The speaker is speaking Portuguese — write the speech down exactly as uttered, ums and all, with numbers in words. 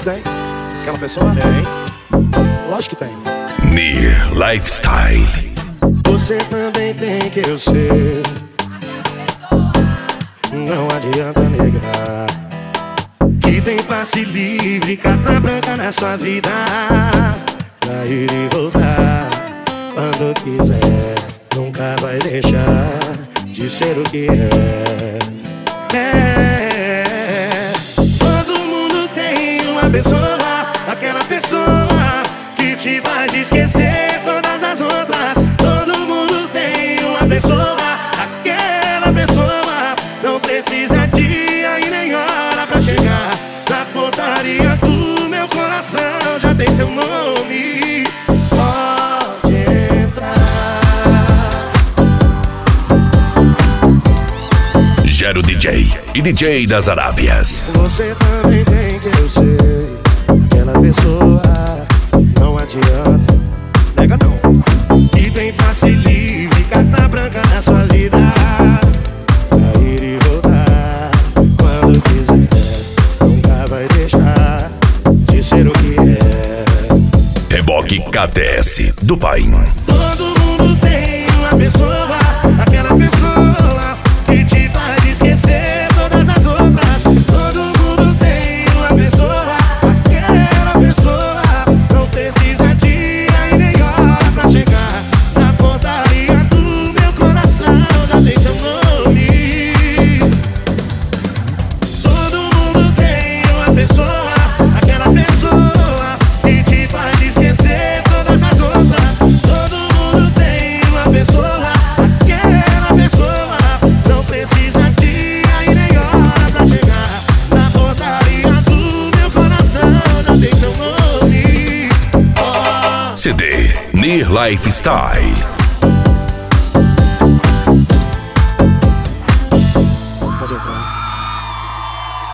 tem? Aquela pessoa? Tem. Lógico que tem. Near Lifestyle. Você também tem que eu sei. Não adianta negar que tem passe livre, carta branca na sua vida, pra ir e voltar quando quiser. Nunca vai deixar de ser o que é. É. Todo mundo tem uma pessoa, aquela pessoa que te faz esquecer todas as outras. Todo mundo tem uma pessoa, aquela pessoa não precisa dia e nem hora pra chegar na portaria do meu coração. Já tem seu nome, pode entrar. Gero D J e D J das Arábias. Você também tem que eu sei. Aquela pessoa, não adianta, nega não. E tem passe livre, carta branca na sua vida, pra ir e voltar quando quiser. Nunca vai deixar de ser o que é. Reboque K T S do Pai. Todo mundo tem uma pessoa, aquela pessoa que te faz esquecer todas as outras. Todo mundo tem uma pessoa, aquela pessoa não precisa dia e nem hora pra chegar na portaria do meu coração. Já tem seu nome. Todo mundo tem uma pessoa, aquela pessoa que te faz esquecer todas as outras. Todo mundo tem uma pessoa, aquela pessoa não precisa dia e nem hora pra chegar na portaria do meu coração. Já tem seu nome. Oh. C D Near Lifestyle.